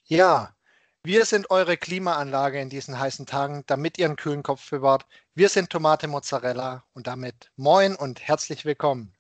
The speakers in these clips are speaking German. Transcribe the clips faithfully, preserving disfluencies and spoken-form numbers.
Ja, wir sind eure Klimaanlage in diesen heißen Tagen, damit ihr einen kühlen Kopf bewahrt. Wir sind Tomate Mozzarella und damit moin und herzlich willkommen.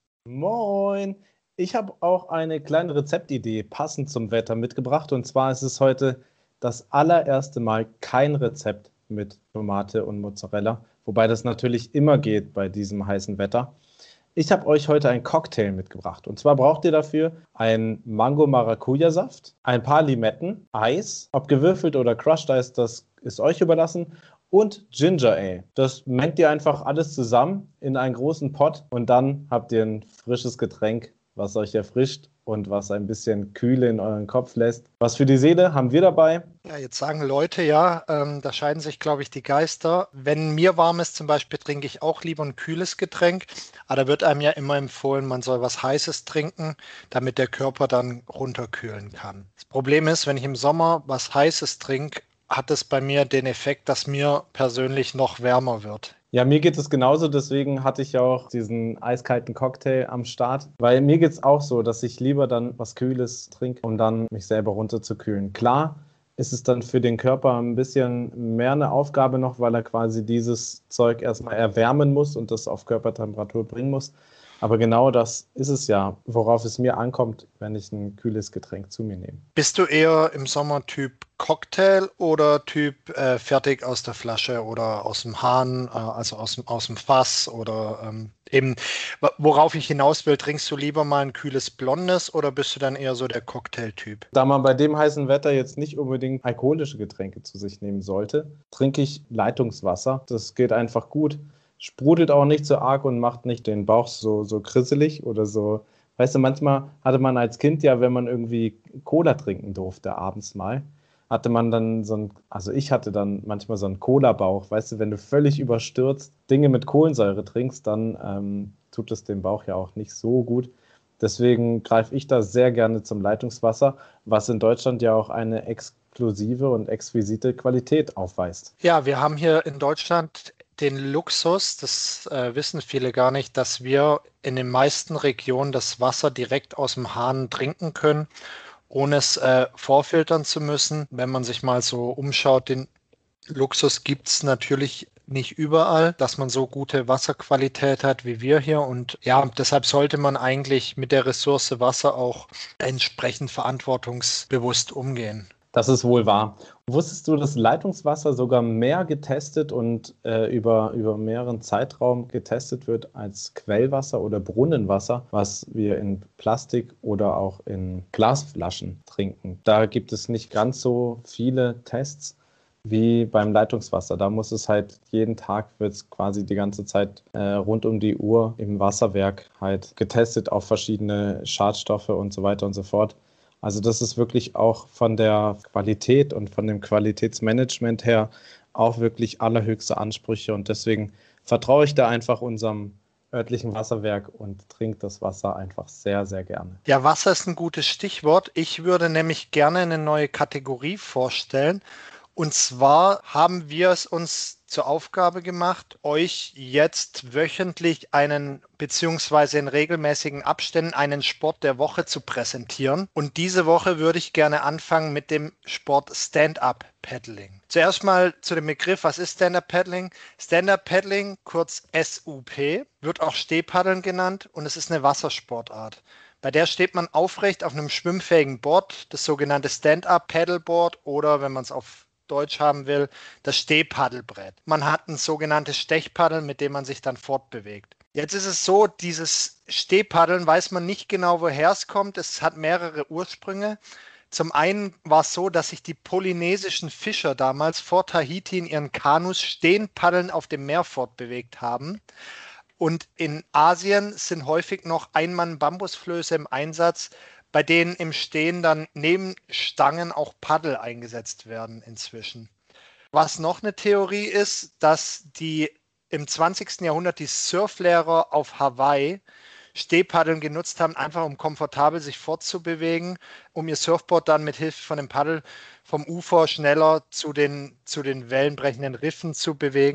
Moin! Ich habe auch eine kleine Rezeptidee passend zum Wetter mitgebracht. Und zwar ist es heute das allererste Mal kein Rezept mit Tomate und Mozzarella, wobei das natürlich immer geht bei diesem heißen Wetter. Ich habe euch heute einen Cocktail mitgebracht. Und zwar braucht ihr dafür einen Mango-Maracuja-Saft, ein paar Limetten, Eis, ob gewürfelt oder Crushed Eis, das ist euch überlassen, und Ginger Ale. Das mengt ihr einfach alles zusammen in einen großen Pott und dann habt ihr ein frisches Getränk, was euch erfrischt und was ein bisschen Kühle in euren Kopf lässt. Was für die Seele haben wir dabei? Ja, jetzt sagen Leute ja, ähm, da scheiden sich, glaube ich, die Geister. Wenn mir warm ist zum Beispiel, trinke ich auch lieber ein kühles Getränk. Aber da wird einem ja immer empfohlen, man soll was Heißes trinken, damit der Körper dann runterkühlen kann. Das Problem ist, wenn ich im Sommer was Heißes trinke, hat es bei mir den Effekt, dass mir persönlich noch wärmer wird. Ja, mir geht es genauso, deswegen hatte ich ja auch diesen eiskalten Cocktail am Start, weil mir geht es auch so, dass ich lieber dann was Kühles trinke, um dann mich selber runterzukühlen. Klar ist es dann für den Körper ein bisschen mehr eine Aufgabe noch, weil er quasi dieses Zeug erstmal erwärmen muss und das auf Körpertemperatur bringen muss. Aber genau das ist es ja, worauf es mir ankommt, wenn ich ein kühles Getränk zu mir nehme. Bist du eher im Sommer Typ Cocktail oder Typ äh, fertig aus der Flasche oder aus dem Hahn, äh, also aus dem, aus dem Fass oder ähm, eben, wa- worauf ich hinaus will, trinkst du lieber mal ein kühles Blondes oder bist du dann eher so der Cocktail-Typ? Da man bei dem heißen Wetter jetzt nicht unbedingt alkoholische Getränke zu sich nehmen sollte, trinke ich Leitungswasser. Das geht einfach gut, sprudelt auch nicht so arg und macht nicht den Bauch so, so krisselig oder so. Weißt du, manchmal hatte man als Kind ja, wenn man irgendwie Cola trinken durfte, abends mal, hatte man dann so ein, also ich hatte dann manchmal so einen Cola-Bauch. Weißt du, wenn du völlig überstürzt Dinge mit Kohlensäure trinkst, dann ähm, tut es dem Bauch ja auch nicht so gut. Deswegen greife ich da sehr gerne zum Leitungswasser, was in Deutschland ja auch eine exklusive und exquisite Qualität aufweist. Ja, wir haben hier in Deutschland den Luxus, das äh, wissen viele gar nicht, dass wir in den meisten Regionen das Wasser direkt aus dem Hahn trinken können, ohne es äh, vorfiltern zu müssen. Wenn man sich mal so umschaut, den Luxus gibt es natürlich nicht überall, dass man so gute Wasserqualität hat wie wir hier. Und ja, deshalb sollte man eigentlich mit der Ressource Wasser auch entsprechend verantwortungsbewusst umgehen. Das ist wohl wahr. Wusstest du, dass Leitungswasser sogar mehr getestet und äh, über, über mehreren Zeitraum getestet wird als Quellwasser oder Brunnenwasser, was wir in Plastik oder auch in Glasflaschen trinken? Da gibt es nicht ganz so viele Tests wie beim Leitungswasser. Da muss es halt jeden Tag, wird es quasi die ganze Zeit äh, rund um die Uhr im Wasserwerk halt getestet auf verschiedene Schadstoffe und so weiter und so fort. Also das ist wirklich auch von der Qualität und von dem Qualitätsmanagement her auch wirklich allerhöchste Ansprüche und deswegen vertraue ich da einfach unserem örtlichen Wasserwerk und trinke das Wasser einfach sehr, sehr gerne. Ja, Wasser ist ein gutes Stichwort. Ich würde nämlich gerne eine neue Kategorie vorstellen. Und zwar haben wir es uns zur Aufgabe gemacht, euch jetzt wöchentlich einen beziehungsweise in regelmäßigen Abständen einen Sport der Woche zu präsentieren. Und diese Woche würde ich gerne anfangen mit dem Sport Stand-Up-Paddling. Zuerst mal zu dem Begriff, was ist Stand-Up-Paddling? Stand-Up-Paddling, kurz S U P, wird auch Stehpaddeln genannt und es ist eine Wassersportart. Bei der steht man aufrecht auf einem schwimmfähigen Board, das sogenannte Stand-Up-Paddleboard oder, wenn man es auf Deutsch haben will, das Stehpaddelbrett. Man hat ein sogenanntes Stechpaddel, mit dem man sich dann fortbewegt. Jetzt ist es so, dieses Stehpaddeln weiß man nicht genau, woher es kommt. Es hat mehrere Ursprünge. Zum einen war es so, dass sich die polynesischen Fischer damals vor Tahiti in ihren Kanus stehend paddelnd auf dem Meer fortbewegt haben. Und in Asien sind häufig noch Einmann-Bambusflöße im Einsatz, bei denen im Stehen dann neben Stangen auch Paddel eingesetzt werden inzwischen. Was noch eine Theorie ist, dass die im zwanzigsten Jahrhundert die Surflehrer auf Hawaii Stehpaddeln genutzt haben, einfach um komfortabel sich fortzubewegen, um ihr Surfboard dann mit Hilfe von dem Paddel vom Ufer schneller zu den, zu den wellenbrechenden Riffen zu bewegen.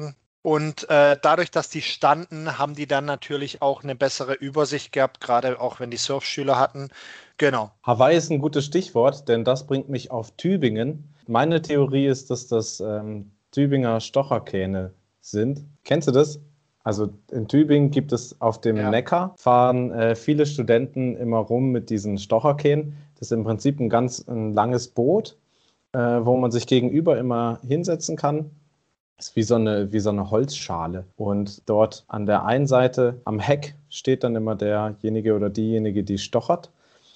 Und äh, dadurch, dass die standen, haben die dann natürlich auch eine bessere Übersicht gehabt, gerade auch wenn die Surfschüler hatten. Genau. Hawaii ist ein gutes Stichwort, denn das bringt mich auf Tübingen. Meine Theorie ist, dass das ähm, Tübinger Stocherkähne sind. Kennst du das? Also in Tübingen gibt es auf dem Ja. Neckar, fahren äh, viele Studenten immer rum mit diesen Stocherkähnen. Das ist im Prinzip ein ganz ein langes Boot, äh, wo man sich gegenüber immer hinsetzen kann. Das ist wie so eine, wie so eine Holzschale. Und dort an der einen Seite am Heck steht dann immer derjenige oder diejenige, die stochert.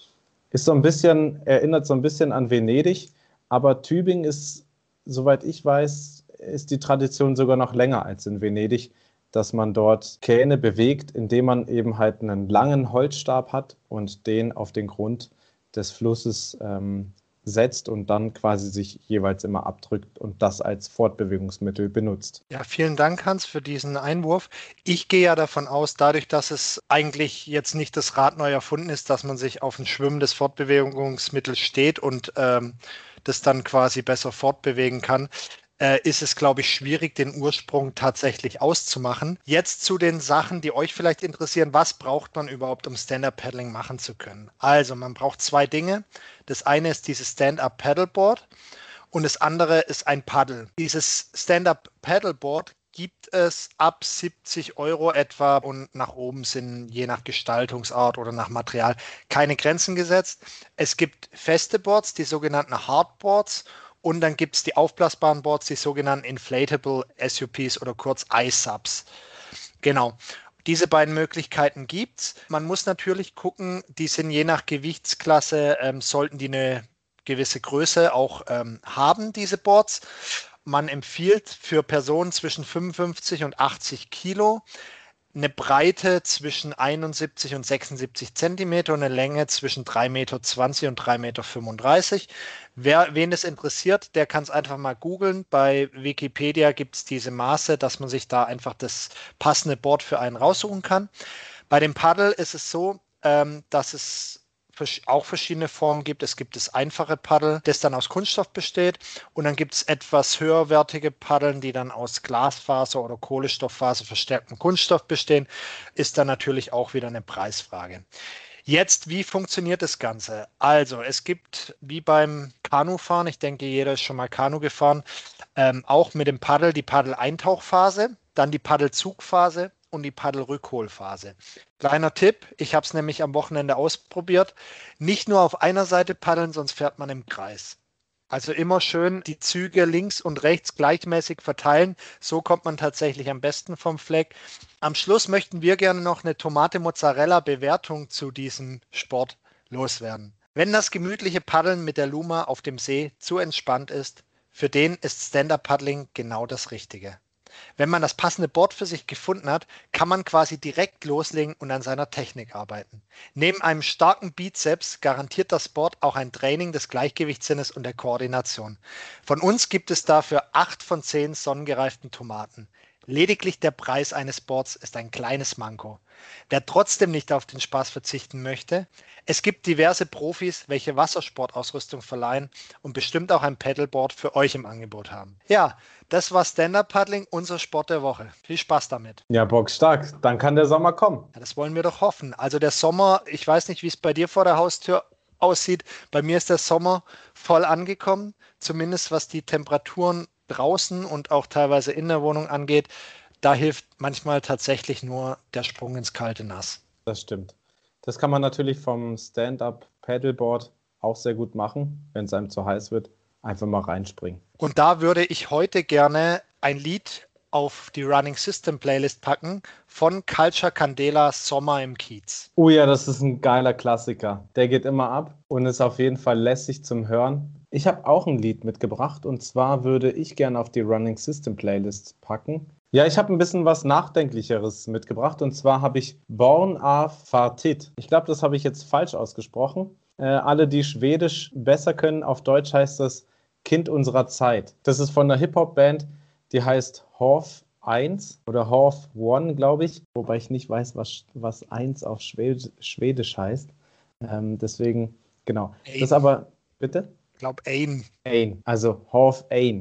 Ist so ein bisschen, erinnert so ein bisschen an Venedig, aber Tübingen ist, soweit ich weiß, ist die Tradition sogar noch länger als in Venedig, dass man dort Kähne bewegt, indem man eben halt einen langen Holzstab hat und den auf den Grund des Flusses ähm, setzt und dann quasi sich jeweils immer abdrückt und das als Fortbewegungsmittel benutzt. Ja, vielen Dank, Hans, für diesen Einwurf. Ich gehe ja davon aus, dadurch, dass es eigentlich jetzt nicht das Rad neu erfunden ist, dass man sich auf ein schwimmendes Fortbewegungsmittel steht und ähm, das dann quasi besser fortbewegen kann, äh, ist es, glaube ich, schwierig, den Ursprung tatsächlich auszumachen. Jetzt zu den Sachen, die euch vielleicht interessieren. Was braucht man überhaupt, um Stand-Up-Paddling machen zu können? Also, man braucht zwei Dinge. Das eine ist dieses Stand-Up-Paddleboard. Und das andere ist ein Paddel. Dieses Stand-Up-Paddleboard gibt es ab siebzig Euro etwa und nach oben sind je nach Gestaltungsart oder nach Material keine Grenzen gesetzt. Es gibt feste Boards, die sogenannten Hardboards, und dann gibt es die aufblasbaren Boards, die sogenannten Inflatable S U Ps oder kurz I SUPs. Genau. Diese beiden Möglichkeiten gibt es. Man muss natürlich gucken, die sind je nach Gewichtsklasse, ähm, sollten die eine gewisse Größe auch ähm, haben, diese Boards. Man empfiehlt für Personen zwischen fünfundfünfzig und achtzig Kilo eine Breite zwischen einundsiebzig und sechsundsiebzig Zentimeter und eine Länge zwischen drei Meter zwanzig und drei Meter fünfunddreißig. Wer, wen es interessiert, der kann es einfach mal googeln. Bei Wikipedia gibt es diese Maße, dass man sich da einfach das passende Board für einen raussuchen kann. Bei dem Paddel ist es so, ähm, dass es auch verschiedene Formen gibt. Es gibt das einfache Paddel, das dann aus Kunststoff besteht. Und dann gibt es etwas höherwertige Paddeln, die dann aus Glasfaser oder Kohlenstofffaser verstärktem Kunststoff bestehen. Ist dann natürlich auch wieder eine Preisfrage. Jetzt, wie funktioniert das Ganze? Also, es gibt wie beim Kanufahren, ich denke, jeder ist schon mal Kanu gefahren, ähm, auch mit dem Paddel die Paddel-Eintauchphase, dann die Paddelzugphase und die Paddelrückholphase. Kleiner Tipp, ich habe es nämlich am Wochenende ausprobiert. Nicht nur auf einer Seite paddeln, sonst fährt man im Kreis. Also immer schön die Züge links und rechts gleichmäßig verteilen. So kommt man tatsächlich am besten vom Fleck. Am Schluss möchten wir gerne noch eine Tomate-Mozzarella-Bewertung zu diesem Sport loswerden. Wenn das gemütliche Paddeln mit der Luma auf dem See zu entspannt ist, für den ist Stand-Up-Paddling genau das Richtige. Wenn man das passende Board für sich gefunden hat, kann man quasi direkt loslegen und an seiner Technik arbeiten. Neben einem starken Bizeps garantiert das Board auch ein Training des Gleichgewichtssinnes und der Koordination. Von uns gibt es dafür acht von zehn sonnengereiften Tomaten. Lediglich der Preis eines Boards ist ein kleines Manko. Wer trotzdem nicht auf den Spaß verzichten möchte, es gibt diverse Profis, welche Wassersportausrüstung verleihen und bestimmt auch ein Paddleboard für euch im Angebot haben. Ja, das war Stand-Up-Paddling, unser Sport der Woche. Viel Spaß damit. Ja, bockstark. Dann kann der Sommer kommen. Ja, das wollen wir doch hoffen. Also der Sommer, ich weiß nicht, wie es bei dir vor der Haustür aussieht. Bei mir ist der Sommer voll angekommen, zumindest was die Temperaturen draußen und auch teilweise in der Wohnung angeht. Da hilft manchmal tatsächlich nur der Sprung ins kalte Nass. Das stimmt. Das kann man natürlich vom Stand-Up-Paddleboard auch sehr gut machen, wenn es einem zu heiß wird. Einfach mal reinspringen. Und da würde ich heute gerne ein Lied auf die Running System Playlist packen von Culture Candela, Sommer im Kiez. Oh ja, das ist ein geiler Klassiker. Der geht immer ab und ist auf jeden Fall lässig zum Hören. Ich habe auch ein Lied mitgebracht und zwar würde ich gerne auf die Running System Playlist packen. Ja, ich habe ein bisschen was Nachdenklicheres mitgebracht und zwar habe ich Born a Fartit. Ich glaube, das habe ich jetzt falsch ausgesprochen. Äh, alle, die Schwedisch besser können, auf Deutsch heißt das Kind unserer Zeit. Das ist von einer Hip-Hop-Band, die heißt Horf eins oder Horf eins, glaube ich. Wobei ich nicht weiß, was, was eins auf Schwedisch, Schwedisch heißt. Ähm, deswegen, genau. Ein. Das aber, bitte? Ich glaube, ein. Ein, also Horf ein.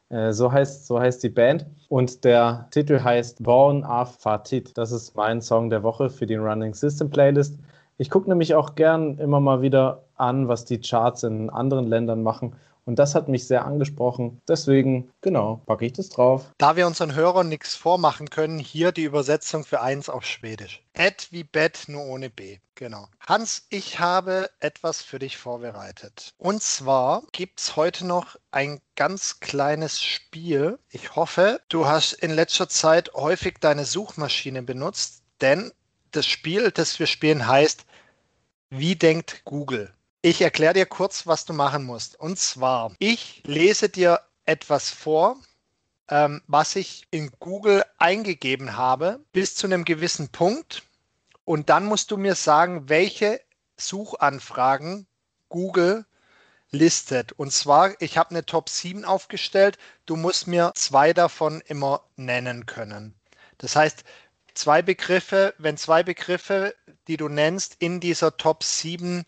Äh, so heißt, so heißt die Band. Und der Titel heißt Born Af Fatit. Das ist mein Song der Woche für die Running System Playlist. Ich gucke nämlich auch gern immer mal wieder an, was die Charts in anderen Ländern machen. Und das hat mich sehr angesprochen. Deswegen, genau, packe ich das drauf. Da wir unseren Hörern nichts vormachen können, hier die Übersetzung für eins auf Schwedisch. Ed wie Bett, nur ohne B. Genau. Hans, ich habe etwas für dich vorbereitet. Und zwar gibt es heute noch ein ganz kleines Spiel. Ich hoffe, du hast in letzter Zeit häufig deine Suchmaschine benutzt, denn das Spiel, das wir spielen, heißt Wie denkt Google? Ich erkläre dir kurz, was du machen musst. Und zwar, ich lese dir etwas vor, ähm, was ich in Google eingegeben habe, bis zu einem gewissen Punkt. Und dann musst du mir sagen, welche Suchanfragen Google listet. Und zwar, ich habe eine Top sieben aufgestellt. Du musst mir zwei davon immer nennen können. Das heißt, zwei Begriffe, wenn zwei Begriffe, die du nennst, in dieser Top sieben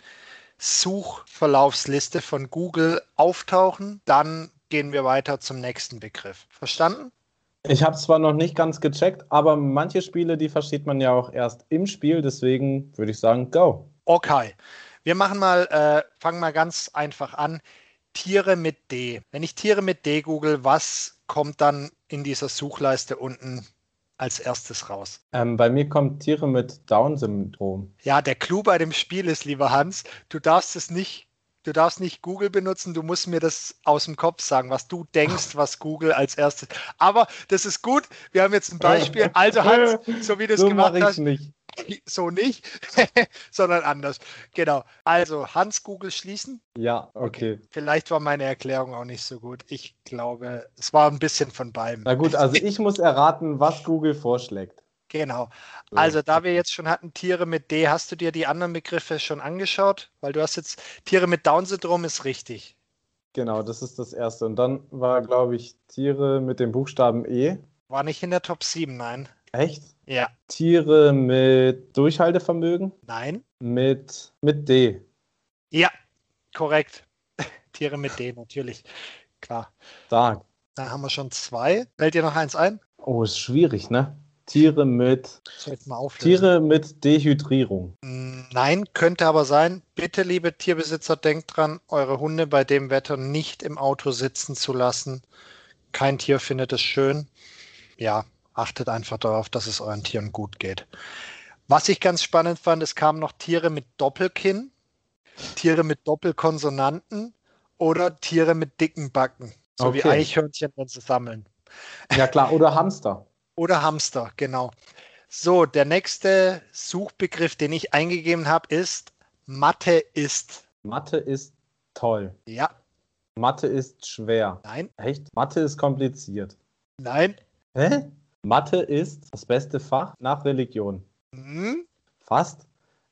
Suchverlaufsliste von Google auftauchen, dann gehen wir weiter zum nächsten Begriff. Verstanden? Ich habe zwar noch nicht ganz gecheckt, aber manche Spiele, die versteht man ja auch erst im Spiel. Deswegen würde ich sagen, go. Okay. Wir machen mal, äh, fangen mal ganz einfach an. Tiere mit D. Wenn ich Tiere mit D google, was kommt dann in dieser Suchleiste unten als erstes raus? Ähm, bei mir kommt Tiere mit Down-Syndrom. Ja, der Clou bei dem Spiel ist, lieber Hans, du darfst es nicht, du darfst nicht Google benutzen, du musst mir das aus dem Kopf sagen, was du denkst, was Google als erstes. Aber das ist gut, wir haben jetzt ein Beispiel. Also Hans, so wie du es So gemacht mache ich hast, nicht. so nicht, sondern anders. Genau. Also Hans Google schließen. Ja, okay. Vielleicht war meine Erklärung auch nicht so gut. Ich glaube, es war ein bisschen von beidem. Na gut, also ich muss erraten, was Google vorschlägt. Genau. So. Also da wir jetzt schon hatten, Tiere mit D, hast du dir die anderen Begriffe schon angeschaut? Weil du hast jetzt, Tiere mit Down-Syndrom ist richtig. Genau, das ist das Erste. Und dann war, glaube ich, Tiere mit dem Buchstaben E. War nicht in der Top sieben, nein. Echt? Ja. Tiere mit Durchhaltevermögen? Nein. Mit, mit D. Ja, korrekt. Tiere mit D, natürlich. Klar. Stark. Da haben wir schon zwei. Fällt dir noch eins ein? Oh, ist schwierig, ne? Tiere mit, Soll ich mal auflösen? Tiere mit Dehydrierung. Nein, könnte aber sein. Bitte, liebe Tierbesitzer, denkt dran, eure Hunde bei dem Wetter nicht im Auto sitzen zu lassen. Kein Tier findet es schön. Ja, achtet einfach darauf, dass es euren Tieren gut geht. Was ich ganz spannend fand, es kamen noch Tiere mit Doppelkinn, Tiere mit Doppelkonsonanten oder Tiere mit dicken Backen. So wie Okay. Eichhörnchen, wenn sie sammeln. Ja klar, oder Hamster. Oder Hamster, genau. So, der nächste Suchbegriff, den ich eingegeben habe, ist Mathe ist. Mathe ist toll. Ja, Mathe ist schwer. nein, Echt? Mathe ist kompliziert. nein. Hä? Mathe ist das beste Fach nach Religion. Hm? Fast.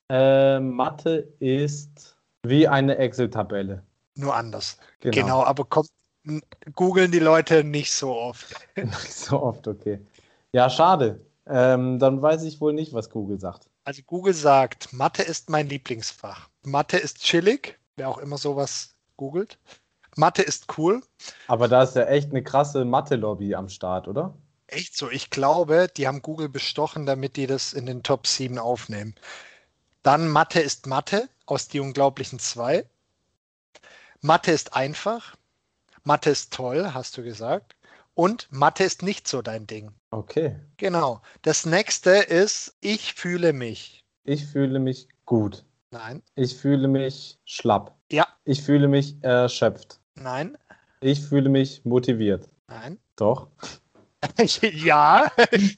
Äh, Mathe ist wie eine Excel-Tabelle. Nur anders. Genau. Genau, aber kommt, n- googeln die Leute nicht so oft. Nicht so oft, okay. Ja, schade. Ähm, dann weiß ich wohl nicht, was Google sagt. Also Google sagt, Mathe ist mein Lieblingsfach. Mathe ist chillig, wer auch immer sowas googelt. Mathe ist cool. Aber da ist ja echt eine krasse Mathe-Lobby am Start, oder? Echt so, ich glaube, die haben Google bestochen, damit die das in den Top sieben aufnehmen. Dann Mathe ist Mathe aus Die Unglaublichen zwei. Mathe ist einfach. Mathe ist toll, hast du gesagt. Und Mathe ist nicht so dein Ding. Okay. Genau. Das nächste ist, ich fühle mich. Ich fühle mich gut. Nein. Ich fühle mich schlapp. Ja. Ich fühle mich erschöpft. Nein. Ich fühle mich motiviert. Nein. Doch. Ja.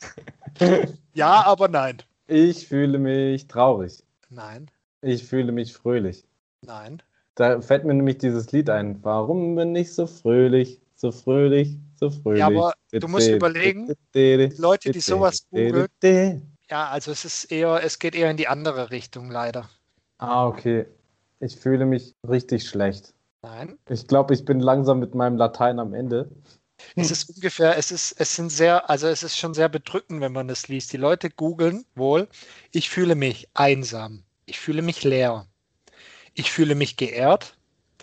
Ja, aber nein. Ich fühle mich traurig. Nein. Ich fühle mich fröhlich. Nein. Da fällt mir nämlich dieses Lied ein. Warum bin ich so fröhlich, so fröhlich, so fröhlich? Ja, aber du musst überlegen, die Leute, die sowas googeln, ja, also es ist eher, es geht eher in die andere Richtung, leider. Ah, okay. Ich fühle mich richtig schlecht. Nein. Ich glaube, ich bin langsam mit meinem Latein am Ende. Es ist ungefähr, es ist, es sind sehr, also es ist schon sehr bedrückend, wenn man das liest. Die Leute googeln wohl, ich fühle mich einsam, ich fühle mich leer, ich fühle mich geehrt,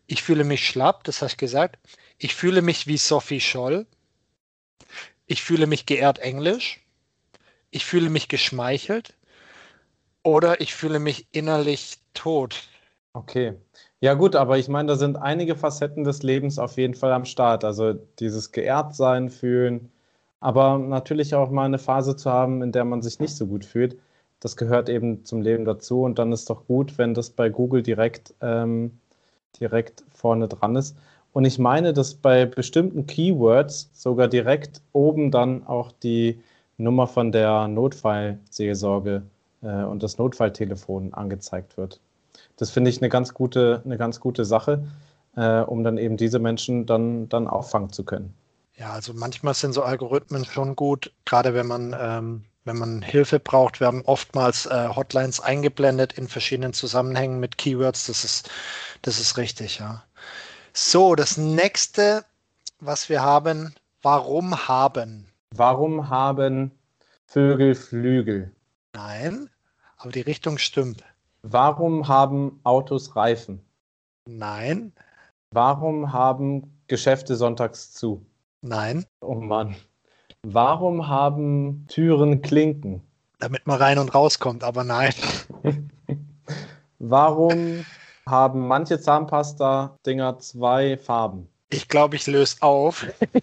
Ich fühle mich schlapp, das hast du gesagt. Ich fühle mich wie Sophie Scholl. Ich fühle mich geehrt Englisch. Ich fühle mich geschmeichelt. Oder ich fühle mich innerlich tot. Okay. Ja gut, aber ich meine, da sind einige Facetten des Lebens auf jeden Fall am Start. Also dieses Geehrtsein fühlen, aber natürlich auch mal eine Phase zu haben, in der man sich nicht so gut fühlt. Das gehört eben zum Leben dazu und dann ist doch gut, wenn das bei Google direkt, ähm, direkt vorne dran ist. Und ich meine, dass bei bestimmten Keywords sogar direkt oben dann auch die Nummer von der Notfallseelsorge äh, und das Notfalltelefon angezeigt wird. Das finde ich eine ganz gute, eine ganz gute Sache, äh, um dann eben diese Menschen dann, dann auffangen zu können. Ja, also manchmal sind so Algorithmen schon gut, gerade wenn man, ähm, wenn man Hilfe braucht, werden oftmals äh, Hotlines eingeblendet in verschiedenen Zusammenhängen mit Keywords. Das ist, das ist richtig, ja. So, das nächste, was wir haben, warum haben? Warum haben Vögel Flügel? Nein, aber die Richtung stimmt. Warum haben Autos Reifen? Nein, Warum haben Geschäfte sonntags zu? nein, Oh Mann. Warum haben Türen Klinken? damit man rein und rauskommt, aber nein. Warum haben manche Zahnpasta-Dinger zwei Farben? Ich glaube, ich löse auf.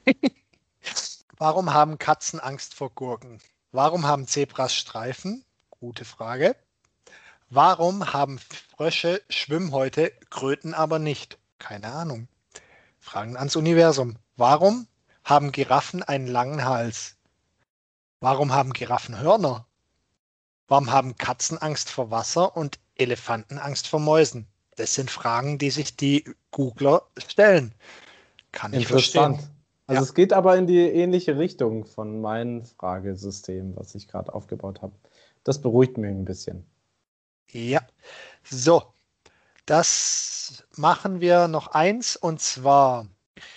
Warum haben Katzen Angst vor Gurken? Warum haben Zebras Streifen? Gute Frage. Warum haben Frösche Schwimmhäute, Kröten aber nicht? Keine Ahnung. Fragen ans Universum. Warum haben Giraffen einen langen Hals? Warum haben Giraffen Hörner? Warum haben Katzen Angst vor Wasser und Elefanten Angst vor Mäusen? Das sind Fragen, die sich die Googler stellen. Kann ich Interessant. verstehen. Also Ja. es geht aber in die ähnliche Richtung von meinem Fragesystem, was ich gerade aufgebaut habe. Das beruhigt mich ein bisschen. Ja. So, das machen wir noch eins und zwar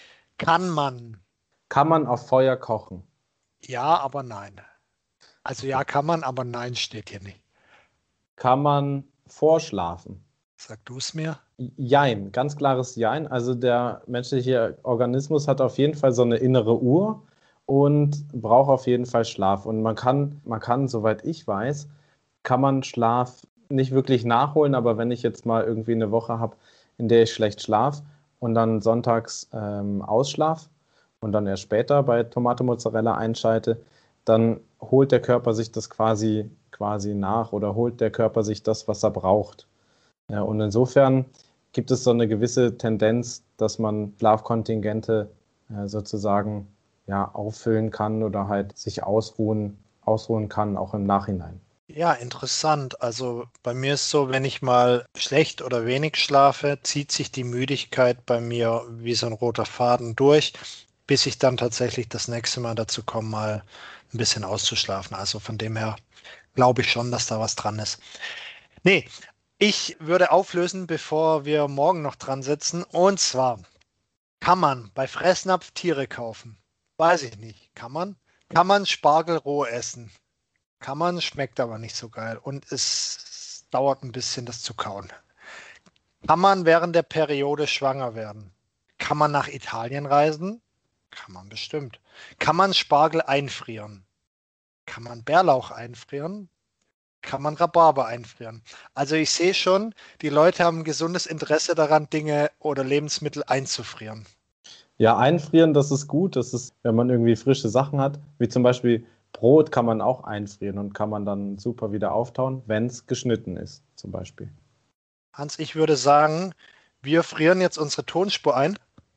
kann man. Kann man auf Feuer kochen? Ja, aber nein. Also ja, kann man, aber nein steht hier nicht. Kann man vorschlafen? Sag du es mir? Jein, ganz klares Jein. Also der menschliche Organismus hat auf jeden Fall so eine innere Uhr und braucht auf jeden Fall Schlaf. Und man kann, man kann, soweit ich weiß, kann man Schlaf nicht wirklich nachholen, aber wenn ich jetzt mal irgendwie eine Woche habe, in der ich schlecht schlafe und dann sonntags ähm, ausschlaf und dann erst später bei Tomate Mozzarella einschalte, dann holt der Körper sich das quasi, quasi nach oder holt der Körper sich das, was er braucht. Ja, und insofern gibt es so eine gewisse Tendenz, dass man Schlafkontingente äh, sozusagen ja, auffüllen kann oder halt sich ausruhen, ausruhen kann, auch im Nachhinein. Ja, interessant. Also bei mir ist so, wenn ich mal schlecht oder wenig schlafe, zieht sich die Müdigkeit bei mir wie so ein roter Faden durch, bis ich dann tatsächlich das nächste Mal dazu komme, mal ein bisschen auszuschlafen. Also von dem her glaube ich schon, dass da was dran ist. Nee, ich würde auflösen, bevor wir morgen noch dran sitzen. Und zwar kann man bei Fressnapf Tiere kaufen? Weiß ich nicht. Kann man? Kann man Spargel roh essen? Kann man, schmeckt aber nicht so geil. Und es dauert ein bisschen, das zu kauen. Kann man während der Periode schwanger werden? Kann man nach Italien reisen? Kann man bestimmt. Kann man Spargel einfrieren? Kann man Bärlauch einfrieren? Kann man Rhabarber einfrieren? Also ich sehe schon, die Leute haben ein gesundes Interesse daran, Dinge oder Lebensmittel einzufrieren. Ja, einfrieren, das ist gut. Das ist, wenn man irgendwie frische Sachen hat, wie zum Beispiel Brot kann man auch einfrieren und kann man dann super wieder auftauen, wenn es geschnitten ist, zum Beispiel. Hans, ich würde sagen, wir frieren jetzt unsere Tonspur ein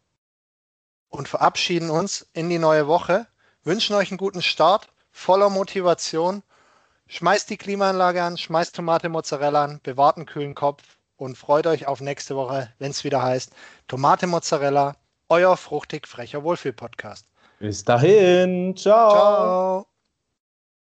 und verabschieden uns in die neue Woche, wünschen euch einen guten Start, voller Motivation. Schmeißt die Klimaanlage an, schmeißt Tomate Mozzarella an, bewahrt einen kühlen Kopf und freut euch auf nächste Woche, wenn es wieder heißt Tomate Mozzarella, euer fruchtig frecher Wohlfühl-Podcast. Bis dahin, ciao! Ciao!